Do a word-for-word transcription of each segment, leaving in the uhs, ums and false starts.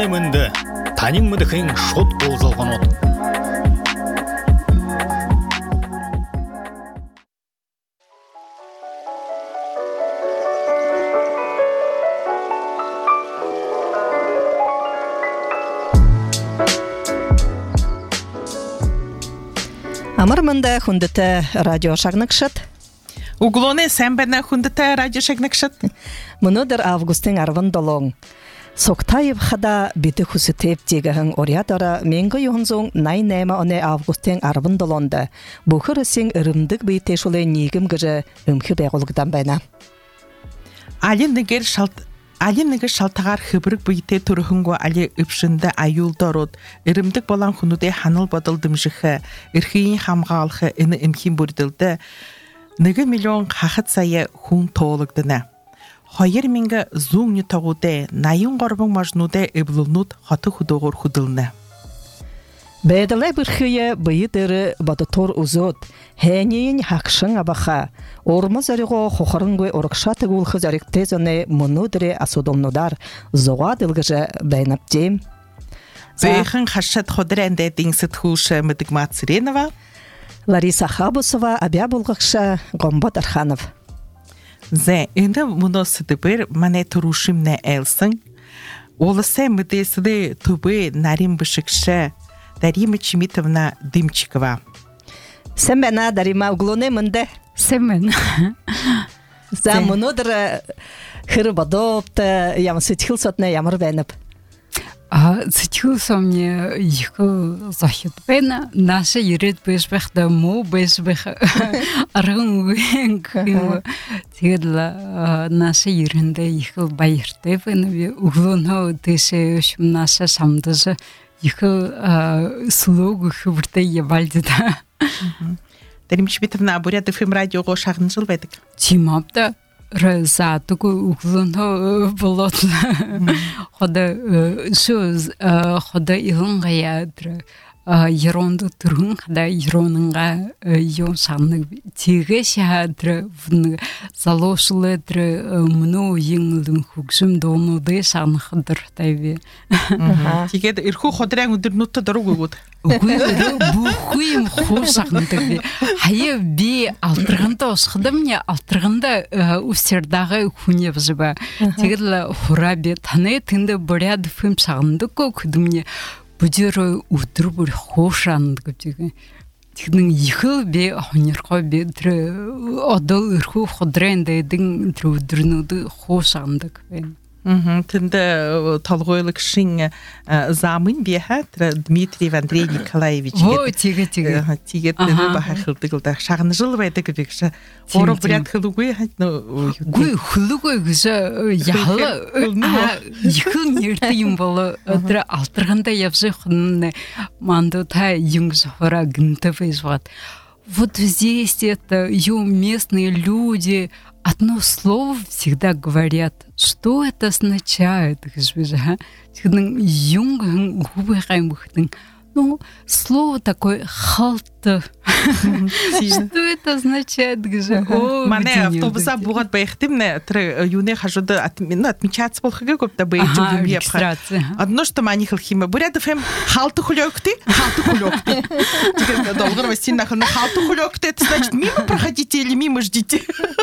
углунемэнде танин мыдыхын шот болзалган от. Амарманда хундата радио шагнакшат. Углоне сэмбэна хундата радио шагнакшат. Мунодер августын арван долон. Соктаев хада бите хусетеп дегэн ориатора менго юхонзон най нема оне августын арван долонда. Бухырысың ырымдык бейте шуле нигим гыжы өмхі бәғылыгдан байна. Алин негер шалт Алин негер шалтагар хыбырык бейте турхунго али ыпшында аюлдород. Ырымдык болан хунуде ханыл бодылдымжыхы, ырхыйын хамгаалхы ины имхин бурдылды. Неге миллион хахат сайы хун тоолыгдына. Хайыр минге зуң нютагуде, найын горбың мажнуде эблунут хаты худогор худылны. Бәділі бірхүйе бұйыдыры бадытор ұзот, хәнейін хақшың абаха, ормыз әріғо қоқырыңгөй орықшаты ғулқы зәріктезіне мұнудыры асудомнудар, зоға дылғыжы бәйнаптем. Зайхын хашат ходыр әнде деңсіт хулшы мүдік Мацыренова. Лариса Хабусова, абя бұлғықша Гомбат Арханов. Зе, енді мұны сыдыбыр мане тұрушым не әлсің. Олысы мүдесіді түбі нарим бішікші Дарима Чимитовна Дымчикова. Сәмбәна Дарима углоне мында. Сәмбәна. За мұнудыр хыры бадопты, ямы сетхил сотна ямыр бәніп. Сетхилса мне ехал захид бэна, наша ерет бэшбэх да му бэшбэх аргын уэнг. Тегедла наша еренде ехал байырты бэна, углоно дэше өшім наша самдызы ехал слугу хыбырты ебальдыда. Дарима Чимитовна, бурят эф эм радиоға шағын жыл бәдік? Тимапта. Рза такой углон болот хода шу хода илонгая еронду турун хода еронга ё санны тиге шадр в залошлы др мно йинглын хугшим донуды санхдыр тайве тиге ирху ходран өдөрнүттө дөрөгөт бухуйм хусахнтыгы хае би алтырганда осхыдымне алтырганда устердагы хуне бзыба тигел хураби таны тынды буряд фим сагынды көкдүмне будер утыр бур хошанды тиге тигнин ихыл би хонерко би тр одол ирху ходренде дин трудырнуды хошандык бен. Тында талғойлық шың замын беха Дмитриев Андрей Николаевич. О, тиге, тиге. Тиге тігі баха қылды-қылды. Шағыны жылы байды көбекші. Оры бұрят қылы көй? Көй, қылы көй күзі яғылы. Екіл нерті ем болы. Алтырғанда япсы құнны манды та еңгізі қора гінті фейзват. Вот здесь это ё местные люди одно слово всегда говорят. Что это означает? Ну, слово такое халта. Что это означает? Мане автобуса бугат бэхтимне тре юне хажуды отмечаться болхыга көпті бэйчу регистрация. Одно, что мани хилхима. Бурят эфэм халты хулёкты, халты хулёкты. Теперь долгор вастин нахал, халты хулёкты, это значит мимо проходите или мимо ждите.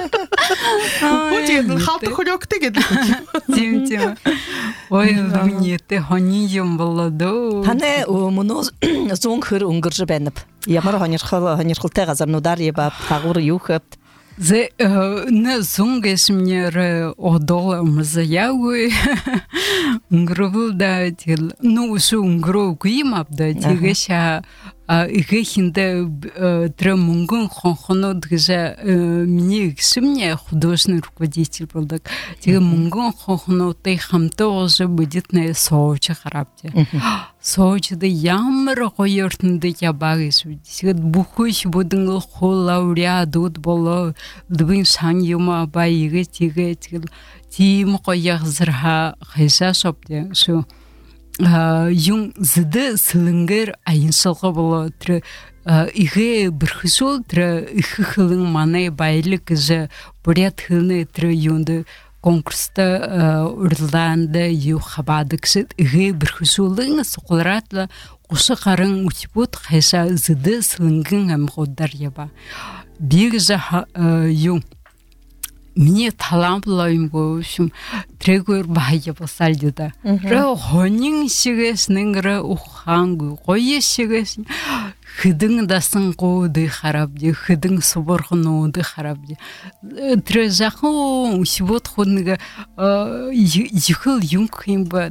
Вот халты хулёкты геды. Тим, тим. Ой, мне ты хонием балладо. Хане муно зон хыр унгыржы бәніп. Ямар ханерхыл тәғазар нудар ебап, тағыр юхып. Зе не зонгеш мне одол мзаяуй. Унгровыл да тил. Ну, шу унгров куимап да тигеша игехинде тремунгун хонхоно дгеже мне ксымне художественный руководитель был так. Тиге мунгун хонхоно тей хамто уже будет на Сочи харапте. Сочиде ямар койортунде ябагыс. Тиге бухуш будын лауреат боло дбин сан юма байыгы тиге тиге тим кояк зырха хайса шопте. Шу Юн зыды сылынгыр айынсылғы болу түрі иге бірхісол түрі ихы хылың маны байлы кізі бұрят хылны түрі юнды конкурста Ирланда ю хабадыксыт ге бирхусулын соқларатла Ушы қарын утипут хайша зыды сылынгын әм ғоддар яба. Бегізі ю мне талам бұлайым көшім трегөр бағайя басал деді. Ры ғонин шегесінің ры ұқан ғойы шегесін хыдың дасын қоуды харап де, хыдың соборғын оуды харап де. Трі жақын усибот қодныға ехіл юнг қимба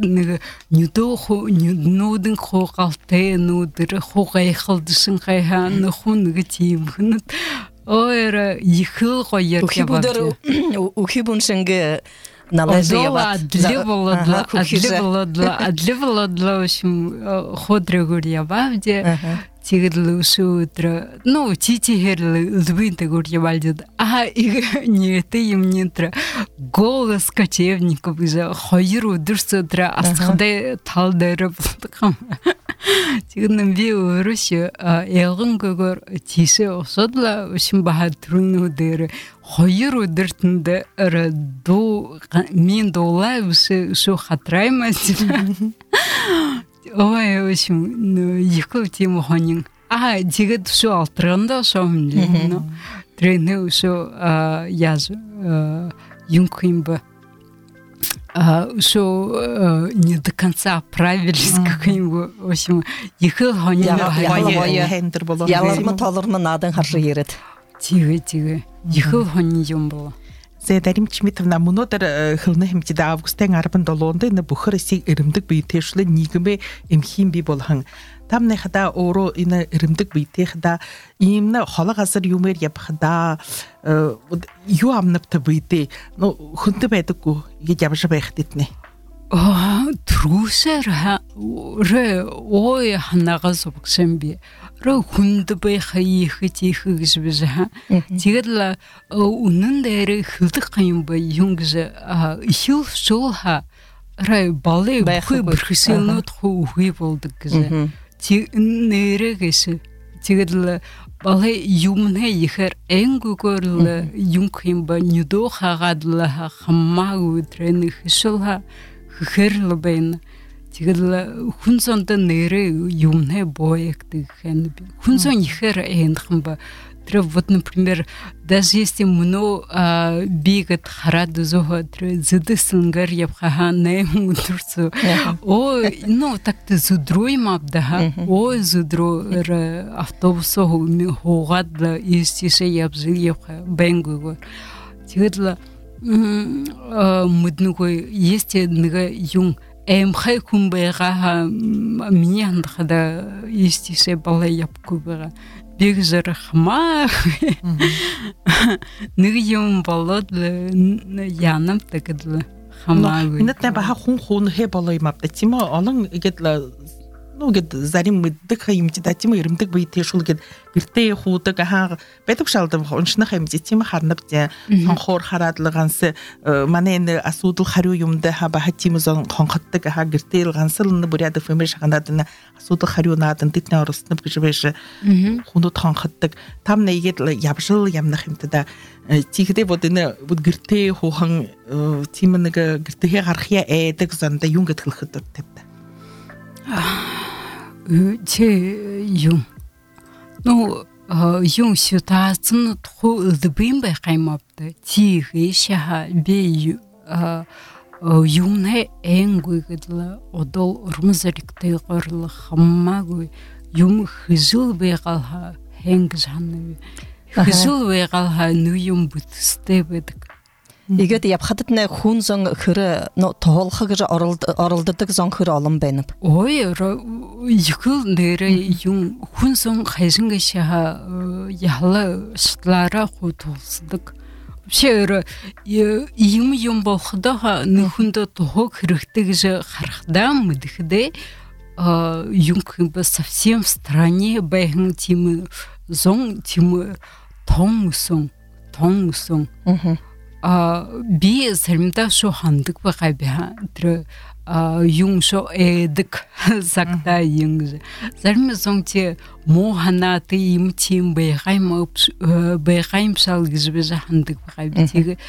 нудың қоғалты нудыры қоғайқылдышын қайға нұхуныға тейім ғынат. Ойры ехіл қойыр кебабды. Ухибун шынғы налазы ябад. Адлы болыдла, адлы болыдла, адлы болыдла үшім ходры гөр ябабды. Тигірлі үші өтірі. Ну, титигерлі үлбінті гөр ябалды. А, ниеті емнетрі голос кочевников иза қойыр өдірсі өтірі асықдай талдары болды қам. Тигінің бе өріші елғын көгір тисі осыдла үшін баға түрін өдері қойыр өдіртінді әрі мен дола үші қатырайма ой үшін екі өтем ғанын а тегі үші алтырғанда шауымлі трені үші язы юнким бы что не до конца правились каким-нибудь, в общем, ехал гони. Ялармы талармы надың харжы ерет. Тиге, тиге. Ехал гони ем было. Зайдарим Чмитовна, мұнотар хылны хемтеді августен арбын долонды, на бұхырысы үрімдік бейтешілі нигіме емхим бей болған. Там нехада оро ина ирымдык бейтехда имна хала газыр юмер япхда ю амнапты бейте ну хунты байтыку ябжа байхтитне а трусер ха ре ой ханагаз боксемби ре хунты байха ихти хигзбез ха тигерла унын дээрэ хилдик кайым бай юнгзе ишил шулха ре бале хүй бирхсэлнот хүй болдук гэзэ Ти нэрэгээс тэгэл балай юмнэ ихэр энгүгөрл юнхим ба нүдо хагаадла хаммаг өдрэн хэшэлха хэрл бэн тэгэл хүнсонд нэрэ юмнэ боягдаг хэн хүнсон ихэр эндхэн ба тэр вот например даже если мно бигат харад зохо тэр зэдэсэнгэр явха нэ мутрцу о ну так ты зудруй мабда о зудру автобусо хогад истише ябзы явха бэнгугор тэгэл муднугой есть нэгэ юм эм хай кумбэга миньян хада истише балай япкуга бигзер хма нигем болод янам тагдла хма нэтэ баха хун хун хэ болой мапта тима олон игетла ну гет зарим мэддэг хаймти датима ирэмдэг бийтэй шул гет гэртээ хуудаг хаа байдаг шалдам уншнах хаймти тима харнав тэ хонхоор хараадлаганс манай энэ асуудал хариу юмда ха баха тима зон хонхотдаг ха гэртээ гансал бүряд фэмэр шаханаад энэ асуудал хариу наадан тэтнэ ороснов гэж биш хунууд хонхотдаг там нэгээд явшил ямнах юмтада тигдэ бод энэ бод гэртээ хуухан тима нэг гэртээ гарахя эдэг занда юм гэтгэлхэд тавта че юм ну юм ситуацийн тху дбим бай каймапта тигэ шаха бе юм нэ энгүйгдла одол урмзэрэгтэй горлох хаммаагүй юм хизүүл байгалха хэнгс ханна хизүүл байгалха нү юм бүтстэй байдаг Игэд япхатны хүн зон хөрө тоолхог оролддог зон хөрө олон байна. Ой, ихэл нэрэ юм хүн зон хайсанга шаха яла штлара хутулсдаг. Шээр юм юм болохдоо нөхөндө тохог хэрэгтэй гэж харахдаа мэдхдээ юм хэмбэ совсем в стране бэхэн тим зон тим томсон томсон а би сэрмдэ шо хандаг байгаа би тэр юм шо эдэг закта юм зарим зон те мохана ты им тим бэхайм бэхайм шал гэж би хандаг байгаа би тэг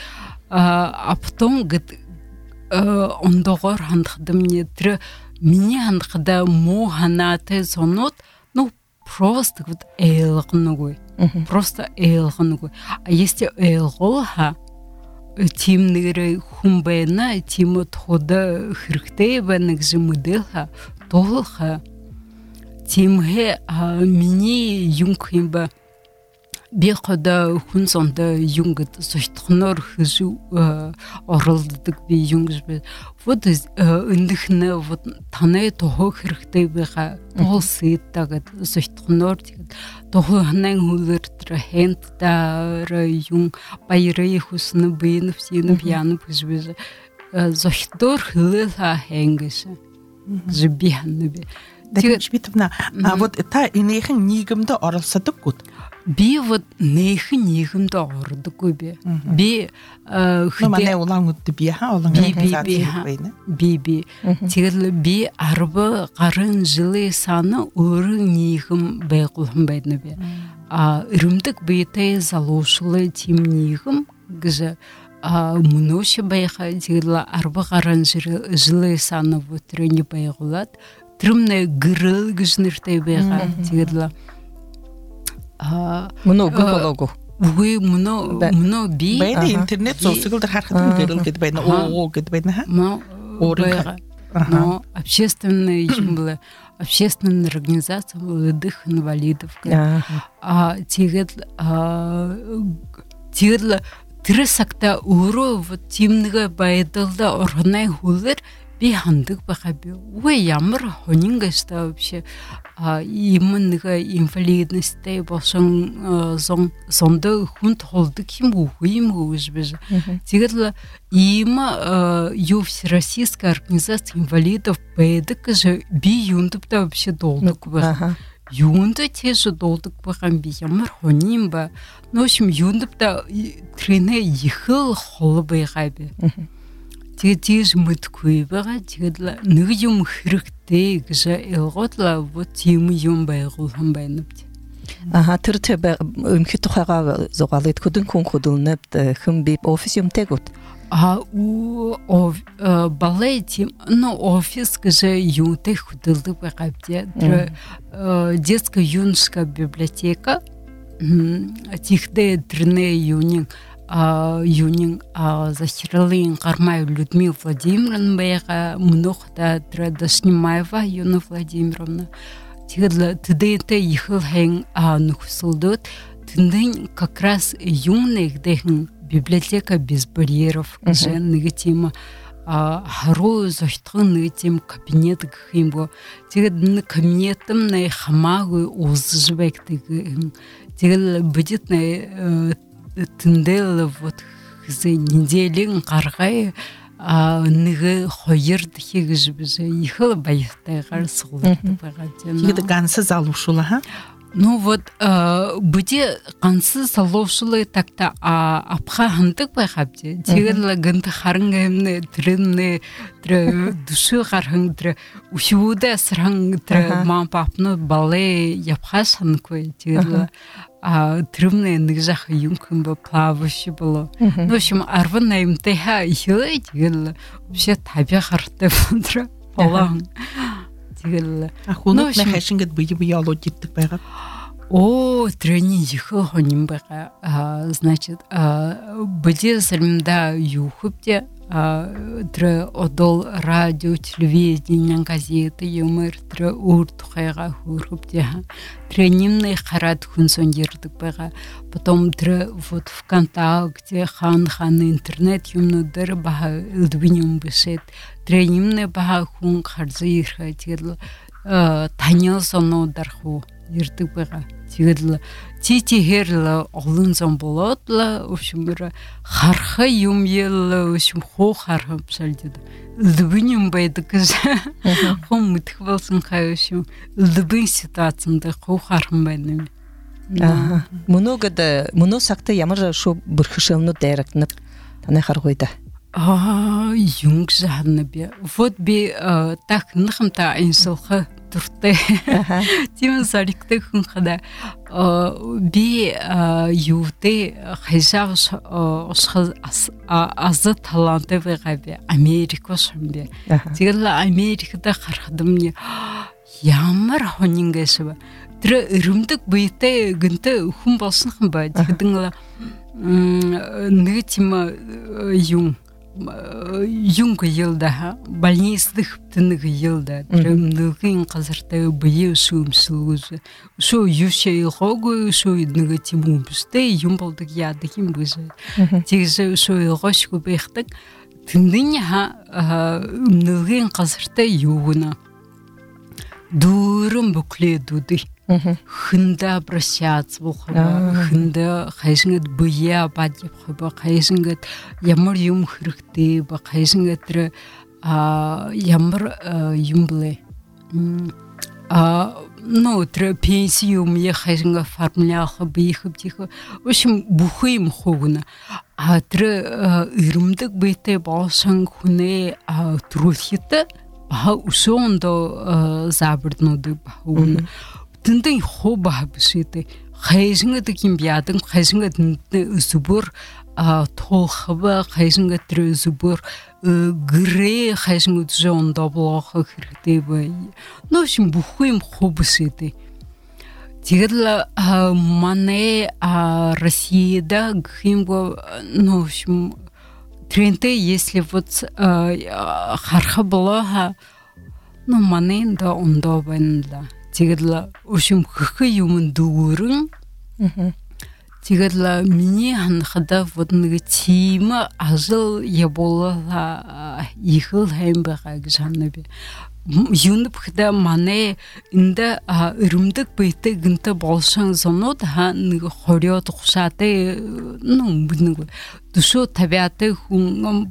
а потом гэт ондогор хандхдым не тр миний хандхда мо ханаатай сонот ну просто вот эйлгэнгүй просто эйлгэнгүй а если эйлголха тим нэрэ хүн байна тим тода хэрэгтэй байна гэж мэдээлха тоолха тимхэ миний юм хэмбэ би хода хүн сонда юнгд сочтхноор хэзүү оролддог би юнгс бэ вот эндхнэ вот танай тохоо хэрэгтэй байга тоолсэйтагад сочтхноор тэгээд тохоо ханаа хүлэр тэр хэнт даар юм баярыг хүснэ бин фсин пиано гэж зочтоор хэлээ хэнгээс зэбихан би тэгээд битвна а вот та энийхэн нийгэмд оролцдоггүй би вот нээхэн нийгэмд ордоггүй би би манай улаангууд би хаа олон байна би би тэгэл би арба гарын жилийн саны өөрийн нийгэм байгуулсан байна би а өрөмдөг биетэй залуушгүй тийм нийгэм гэж а мөнөөш байха тэгэл арба гарын жилийн саны өтрөний байгуулад трэмнэ гэрэл гэж нэртэй байгаа тэгэл а мөнөө голого үгүй мөнөө мөнөө би байна интернет зурсгал дээр харахад гэрэл гэд байна оо гэд байна ха өөрөөр но общественная юм была общественная организация молодых инвалидов а тэгэл тэгэл тэрсагта өөрөө вот тимнэг байдалда орхны хүлэр би хандаг байха би үгүй ямар хонингастай вообще а им нэг инвалидносттэй болсон сон сондо хүнд холдог юм үгүй юм гэж би тэгэл им юу всероссийская организация инвалидов байдаг гэж би юундаа вообще долдог байха юундаа тийш долдог байха би ямар хоним ба нөөшм юундаа тренэ ихэл хол байха би тэгээд тийш мэдгүй байгаа тэгээд нэг юм хэрэгтэй гэж ялгуудлаа вот тийм юм байгуулсан байна бит аха тэр тэр өмхөт тухайга зугаалт хөдөн хүн хөдөлнөд хэн би офис юмтэйгут а у балет но офис гэж юутэй хөдөлдөг байгаа бит детская юношеская библиотека тихдэ дрне юнин а юнин а Захиралин Кармай Людмила Владимировна байга мөнөхта Традашнимаева Юна Владимировна тэгэл тэдэнтэй ихэл хэн а нөхсөлдөд тэндэн как раз юнэг дэхэн библиотека без барьеров гэж нэг тийм а харуу зочтгон нэг тийм кабинет гэх юм бо тэгээд нэг кабинетым нэ хамаагүй узжбэгдэг тэгэл будет нэ тэндэл вот хэзээ неделийн гаргай а нэг хоёр дахь гэж biz их баяртайгаар суулдаг байгаа тийм. Тэгээд ганц залуушула ха. Ну вот bude ганц залуушулы такта апха хандаг байхав тий. Тэгэл гэнт харан гэмнэ тэрнэ тэр дүшүү гархан тэр үшүүдэ сархан тэр ман папны бале явхас хангүй. Тэгэл а трымне нэг жах юм хэмбэ плавающий было. В общем, арван наймтай ха ихээ тэгэл вообще табиа хартай фондра болон тэгэл ахунууд на хашингд бие бие олоод ирдэг байгаа. О, трени ихэ хоним байгаа. Значит, были сальмда юхупте тэр одол радио, телевидение, газеты, юмэр тэр өөр тухайга хөрхөвтэй. Тэр нэмнэ хараад хүн сонирдог байгаа. Потом тэр вот ВКонтакте, хан хан интернет юмнуудаар бага элдвинюм бишэд. Тэр нэмнэ бага хүн харзаа ирхэ. Тэгэл таниосонуудаар хуу ирдэг байгаа. Тэгэл тити хэр олон зам болоод л в общем харха юм ел в общем хоо хархам салдид лбиним байдаг гэж хом мэдэх болсон хаа в общем лбин ситуацанд хоо хархан байна. Аа мөнөгэд мөнөө сагта ямар шүү бүрхшэвнүүд дайрагднап таны харгуйда. Аа юм гэж хана би вот би так нахамта инсолха туртай. Тийм сариктэй хүн хада би юутэй хайшааш осхол аз талантай байгаа би Америкос юм би. Тэгэл Америкт гарахдам ямар хонингээс ба тэр өрөмдөг биетэй гэнтэй хүн болсон юм ба. Тэгдэн нэг тийм юм юнг йылда больницдах тэнэг йылда трэмнэгийн газартай бие сүмсүүс суу юшээ хогоо суу нэг тийм юмстэй юм болдог яадаг юм биш. Тэгээс суу гошгүй байхдаг тэндэн ха нэгийн газартай юу гэнэ дүүрэн бүклэдүүд хэнда обращаться бохоо хэнда хайшингад бие бадив бохоо хайшингад ямар юм хэрэгтэй ба хайшингад тэр ямар юм блэ а ну тэр пенсиум я хайшинга формулях биих бих өшим бүхий юм хогна а тэр ирэмдэг бэтэй боосон хүнээ трүүлхийтэй ба усондо забрднууд баун тэндэн хоба бишэдэ хайшингад юм яадан хайшингад зүбөр тоохва хайшингад тэр зүбөр грэ хайшингад зондо блох хэрэгтэй бай ношим бүхий юм хобсэдэ тэгэл мане Россияда гхимго ношим тренде если вот харха было ну маненда ондовенда тэгэл ушим хөх юм дүүрэн тэгэл миний ханахада вот нэг тийм ажил ябола ихэл хэм байгаа гэж ханаа би юунд бэхдэ мане инда өрөмдөг биетэй гэнтэй болсон зонууд ха нэг хориод ухшаатай ну нэг төсөө тавиатай хүн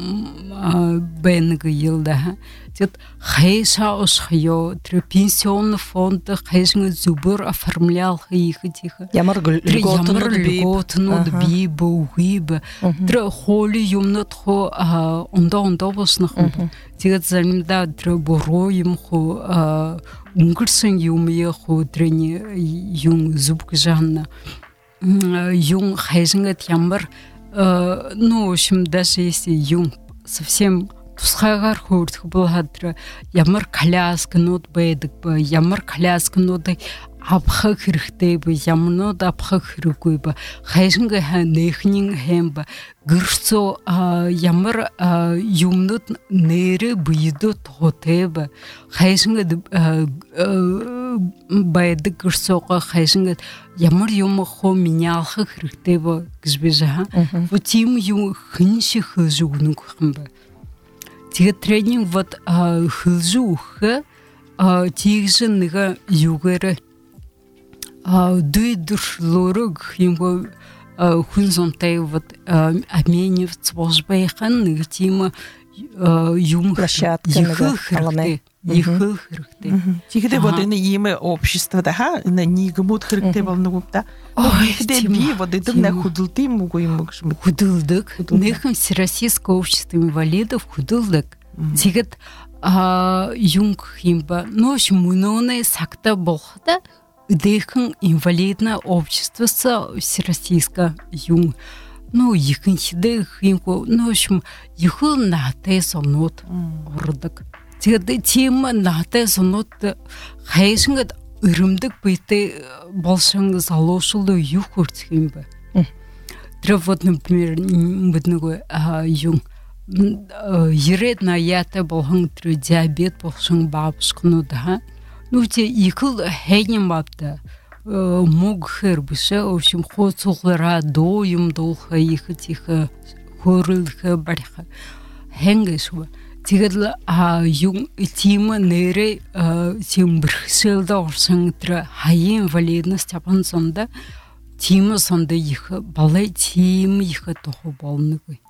бэнэг йылда тэгэд хайса осхё тэр пенсион фонд хайсан зүбөр оформлял хийх тийх ямар льготнууд би бүүхиб тэр холи юмнууд хо ондоо ондоо боснох тэгэд заримдаа тэр буруу юм хо өнгөрсөн юм я хо тэрний юм зүбг жанна юм хайсангат ямар ну в общем даже если юм совсем тусгайгаар хөөрдөх бол хадр ямар коляскнууд байдаг ба ямар коляскнуудыг авах хэрэгтэй ба ямнууд авах хэрэггүй ба хайшинг нэхнин хэм ба гэрцөө ямар юмнууд нэрэ бидүүд хотэб хайшинг байдаг гэрцөө хайшинг ямар юм хөө миняах хэрэгтэй ба гэж би жаа вот тийм юм хэн шиг зүгнүг юм ба тэгээд тренинг вот хэлзүүх тийгсэн нэг югээр дүйдрлөрөг юм хүн сонтай вот обмениваться босбайхан нэг тийм юм площадка нэг их хэрэгтэй. Тэгэхдээ вот энэ ийм обществод ха энэ нийгэмүүд хэрэгтэй болно уу та? Тэгэхдээ би вот это на худалдын муу юм гэж мэд. Худалдаг. Нэхэм Всероссийское общество инвалидов худалдаг. Тэгэд юм юм ба нош мөнөөний сагта болхта дэхэн инвалидное общество Всероссийское юм ну ихэнхдэг юм ну общем ихэл наатай сонууд урдаг. Тэгээд тийм наатай сонууд хайшингад өрөмдөг биетэй болсон залуушул юу хөрцөх юм бэ? Тэр вот например мэднэг юм ирээд наяатай болхон тэр диабет болсон бабушкнууд ха ну те ихэл хайням бабта мог хэрбэшэ в общем хоцугара до юм долха их тихо хөрөлх барих хэнгэшва тэгэл юм тийм нэрэ тийм бэрхшээлд орсон тэр хаян валидность апансонда тийм сонд их балай тийм их тохо болныг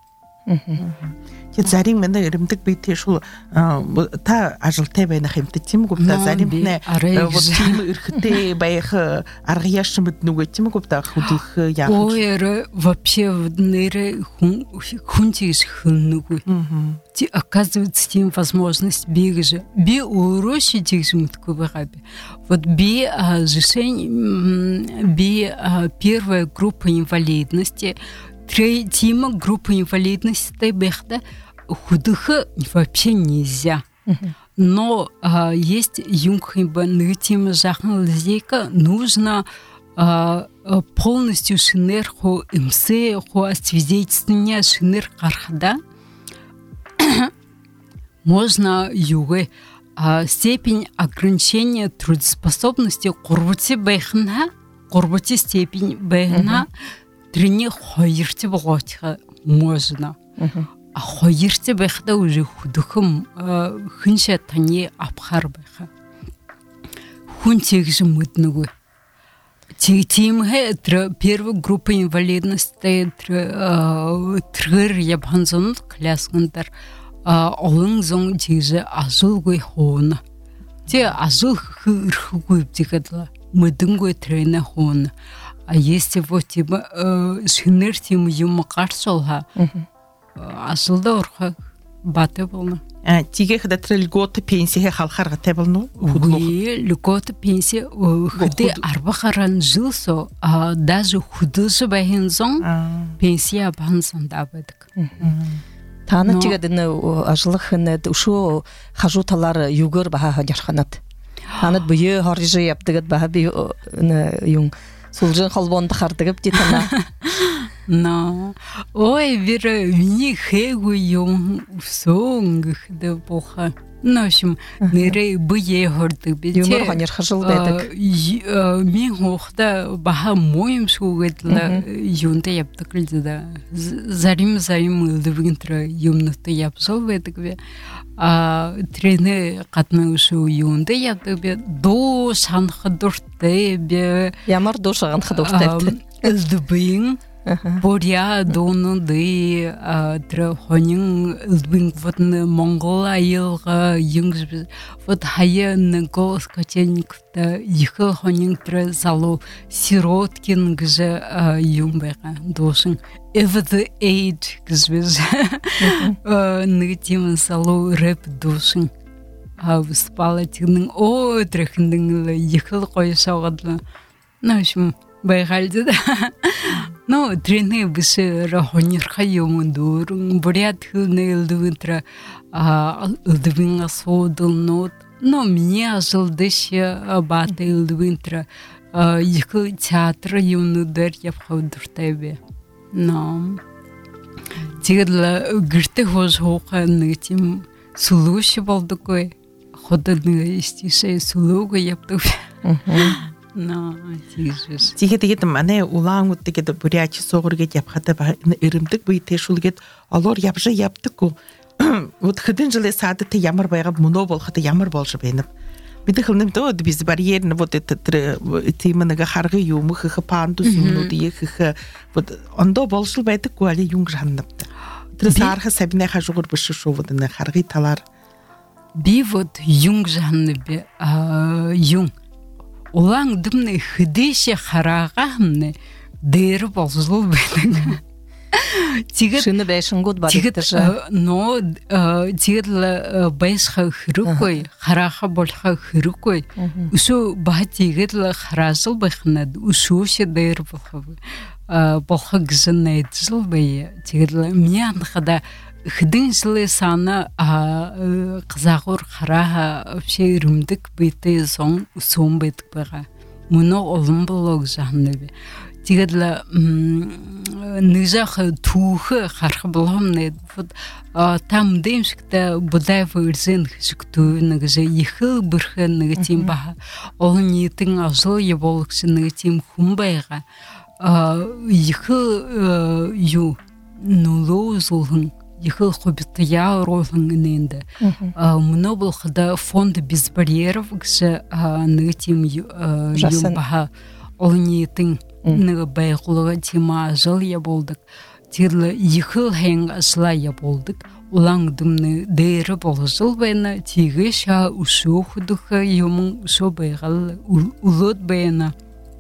Те зарим менде ирэмдэг бийтэй шул та ажалтай байна хэмтэй тийм гоо та зарим нэ вот тийм эрхтэй байх арга яш мэднүгэ тийм гоо та хөдөх яах. Ой, вообще нэрэ хүн чигс хөннүгүй. Ти оказывается тем возможность би же би уроси чигс мэдгүй байгаа би. Вот би решение би первая группа инвалидности, третья группа инвалидности бехда худых вообще нельзя. Но а, есть юнгхимбанытим жахнлзейка нужно а, полностью шинерху имсе ху освидетельствования шинер кархда можно юге а, степень ограничения трудоспособности курбути бэхна курбути степень бэхна трени хойрти боготха можно. А хойрти бэхда уже худухым хынша тани апхар бэха. Хун тегжи мыднугу. Тигтимхэ первая группа инвалидности тргэр ябханзонут клясгандар олон зон тигжи азулгуй хоона. Те азул хырхугуй бдикадла мыдынгуй трена хоона. А если вот типа шинер тим юм карсолха асылда орха баты болна. Тиге хадатра льготы пенсия халхарга табылну. Уи льготы пенсия хыды арбахаран жилсо даже худысы бахинзон пенсия бансан дабадык. Таны тигедин ажлых нед ушу хажуталар югөр баха жарханат. Танат бие харжы яптыгат баха би юң сулжын халбонды хардыгып дитана. Но, ой, вера, мне хэгу юм сонг да боха. Ну, в общем, нэрэ бие хордык бите. Юмор ханер хажыл байдаг. Мен хохта баха моим шугэтла юнта яптык льда. Зарим зарим ылдывгинтра юмнуты япсол байдаг бе. А трене катны ушу юнта яптык бе. До санха дурте бе. Ямар до шаган хадурте. Ылдыбын. Боря дону ды тра хонин ылбин вот монгол айылга юнгс вот хая него скотенникта ихы хонин тра залу сироткин гже юмбега дошин ever the age гзвез негативен залу рэп дошин а вспала тигнин о трехндин ихы койсагадла ну в общем байгалды да. Но трены бысы рахонирха юмундурун бурят хылнылдывынтра ылдывынга соодылнот. Но мне ажылдышы баты ылдывынтра екі театр юмнудар япхаудуртайбе. Но тегедла гырты хоз хоқа нытим сулуши болдукой. Ходаны истише сулуга яптук. No, Jesus. Тиге тиге мане улаан үттэге бурячи соогурге япхата ирэмдэг бийтэй шулгээд олоор явжа яптык. Вот хэдэн жилээ саадтай ямар байгаад мөнөө болоход ямар болж байна. Бид хэлнэм дөө biz барьер вот это тийм нэг харгы юм хэх пандус юмнууд их вот ондоо болшил байдаггүй али юм ханнавта. Тэр саарха сабныхаа жугур биш шүү вот нэг харгы талаар би вот юм ханнабе а юм улаан дэмнэ хэдэшэ хараагаа хэмнэ дээр болзол байдаг. Тэгээд шинэ байшингууд баригдаж. Но тэгээд байсха хэрэггүй харааха болохоо хэрэггүй. Өсөө баа тэгээд хараасал байхнад өсөөшө дээр болохоо болохоо гэсэн найдсал бай. Тэгээд мян хада хэдэн жилийн сана казагур хараа вообще ирэмдэг битээ сон сон байдаг байгаа. Мөнөө олон болог жаннэ. Тэгээд л нижах түүх харах боломнэ. Вот там дэмшигтэ будай вэрзэн хэсэгтүү нэг их бүрхэн нэг тийм ба олон нийтэн ажил явуулсан нэг тийм хүн байгаа. Их юу нулозулхан их хоббитя оруулан нэнде. Мөнөө болохда фонд без барьеров гэж нэг тийм юм ба олон нийтэн нэг байгууллага тема ажил явуулдаг. тирле ихыл хэнг аслая болдык. Улаң дымны дейрі болғызыл бәйна, тиге ша ұшу құдықы емің ұшу байғал ұлыд бәйна.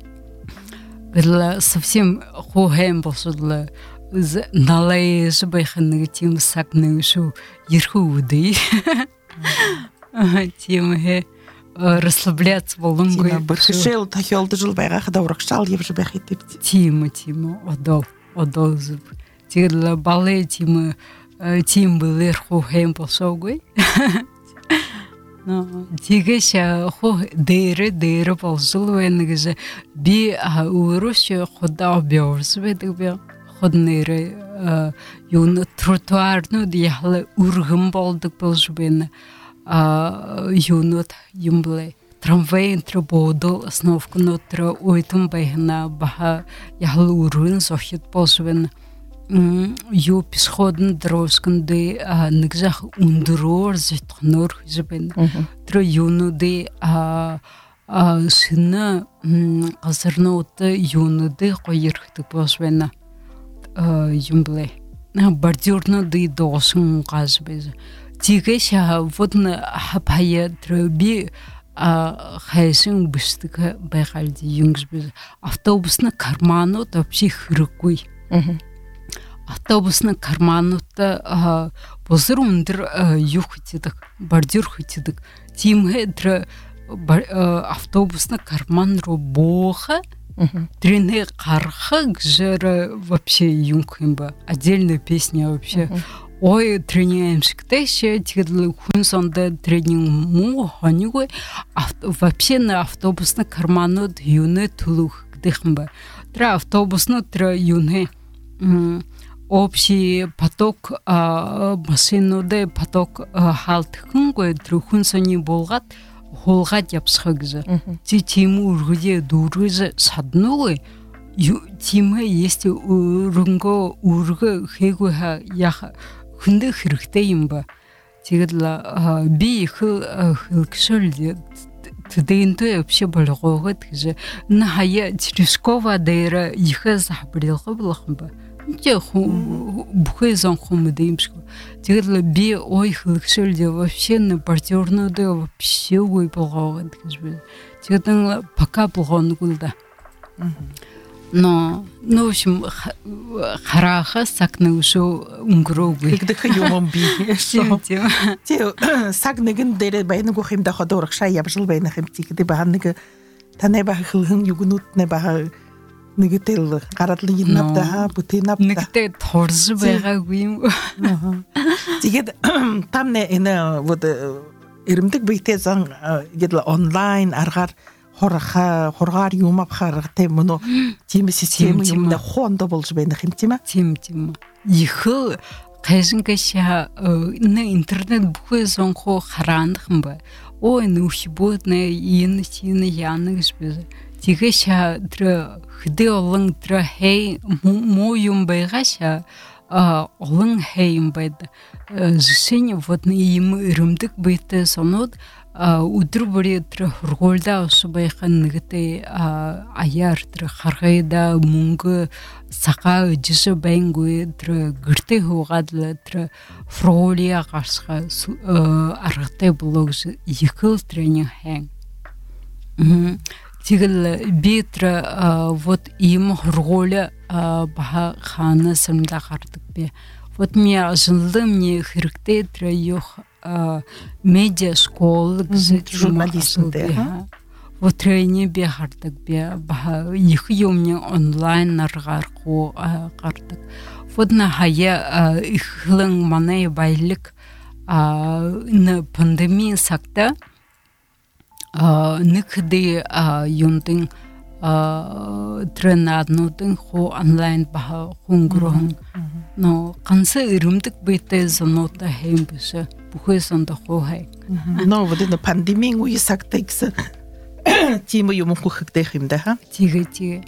Гырла совсем хухэм болсыдлы, налайызы байханығы тем сақны ұшу ерху ұды. Темі расслабляться болың ғой. Бір кішел тахелді жыл байға қыда ұрақшал еп жы байхет деп. Темі, темі, одол, одол зып. Тирлі балы темі тим былыр хухэм болсогой. Но тигеша ху дейрі дейрі болсыл венігізі би уырышы худа обёрсы бедік бе худнері юны тротуарны дияхлы ургым болдық болсы бені юнут юмблы трамвайын тры бодыл основкыны тры ойтым байхына баха яхлы урын зохет болсы бені ю писходын дроскынды нигзах ундырор зетхнор хизбен тро юнуды сына казырноты юнуды койырхты посвена юмбле бордюрныды досын казбез тигеша водны хапая троби хайсын быстыка байгалды юнгсбез автобусны карману топси хырыкуй автобусны карманутта бозыр ундыр юх хитидик, бордюр хитидик. Тимге др автобусны карман ро боха, дрины карха гжера вообще юнгхимба. Отдельная песня вообще. Ой, тренируемся, тигли хунсонда тренинг му ханюгой, вообще на автобусны карману юны тулух гдыхмба. Тра автобусны тра юны. Общий поток машинуды поток халтықын ғой трухын сони болғат холғат япсықызы. Ти тимі үргіде дұрғызы садыны ғой, тимі есті үрінгі үргі хейгі яғы күнді хіріктейім ба. Тегіділа би хыл кішілді тудейінді өпше болғығы тізі. Нахая Терешкова дейрі ехі захбірелгі болғын ба. Те бухай зон хумы дымшку. Теперь би ой хлыкшельде вообще на партнерную да вообще ой полгого. Теперь пока полгон гулда. Но, ну в общем, хараха сакны ушу унгроги. Когда хьюмом би. Те сакны гендере байны гухим да ходорах шай ябжил байны хим тики де баханныга танай бах хылхын югунут не бах Нигтел гаратлы напта, бути напта. Нигте торзы байга гуим. Тигет там не ина вот иримдик бите зан гедла онлайн аргар хорха хоргар юмап харгте муно тим система юмда хонда болж бен химтима. Тим тим. Ихы кайжынгаша на интернет бухой зонхо харандхмба. Ой, ну хиботне ин син яныгс без. Тигеша др хде олың др хей моюм байгаша олың хейм байда. Зсень вот им рымдык бейте сонод удр бори др хурголда осы байхан нигте аяр др харгайда мунгы сақа жысы байнгуй др гырте хугадла др фролия қарсқа арғытай блогсы екіл тренинг хэнг. Тигл битра вот им хурголя баха хана сымда қардық бе. Вот мне жылды мне хиркте тра юх медиа школы журналистінде. Вот трейне бе қардық бе. Баха их юмне онлайн арғарқу қардық. Вот на хая ихлың манай байлық на пандемия сақта никде юнтин тренаднутин хо онлайн баха хунгрон но кансы ирымдык бейте занота хеймбише бухой сонда хо хай но вот на пандемия уи сакта икса тима юму хухыкте химда ха тиге тиге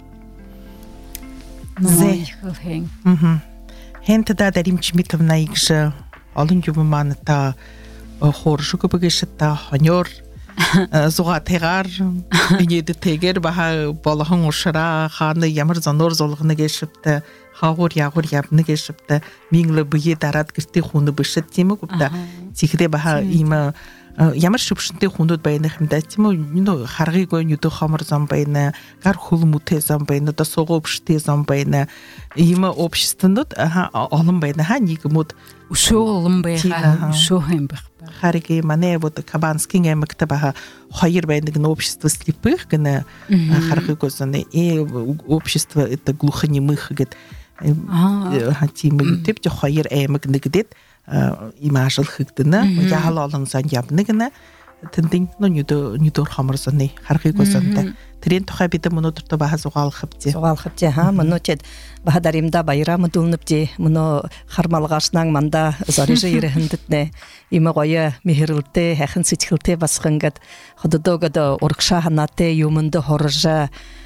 зе хэнг хэнт да дарим чимитовна икша алын юму маната хоршука бгешта хонёр зуга тегар иеде тегер баха балахан ушара ханы ямар занор золгыны гешипте хагур ягур ябны гешипте мингле бие дарат гэрти хуны бишет тиме гупта зихре баха има ямар шүпшөнтэй хүнүүд байна хэмдэ тийм үү нөө харгыг өнөдөө хамар зам байна гар хөлмөтэй зам байна да сугуупштэй зам байна ийм обществонууд олон байна ха нийгмүүд өшөөлөн байгаа өшөөхэн байх харги манай вот Кабанскин аймагт баха хоёр байна нэг общество слепых гэнэ харгыг үзэнэ и общество это глухонемых гэд тийм үү тийм хоёр аймаг нэгдэд имажл хэгдэнэ яхал олон сан явна гэнэ тэндин нүдө нүдөр хамарсаны харахыг усантай тэрийн тухай бид өнөөдөр баха зугаалах хэвчээ зугаалах хэвчээ ха мөнөчэд бахадаримда баярам дулнэвчээ мөнө хармалгаашнан манда зорижэ ирэхэндэтнэ има гоё михэрлтэй хахан сэтгэлтэй басхангад хододогод урагшаа ханаатай юмд хоржа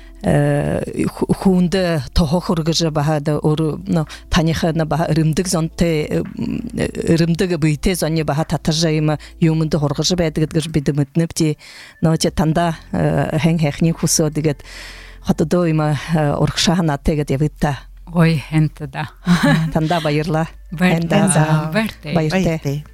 хүнд тохох үргэж бахад өр таних на бах рэмдэг зонтэй рэмдэг бийтэй зоны бах татаржаим юмд хоргож байдаг гэж бид мэднэвчи нөөч танда хэн хэхний хүсөө тэгээд хотодоо има урагшаа ханаатай гэдэг явита ой хэнтэ да танда баярлаа баяртай баяртай баяртай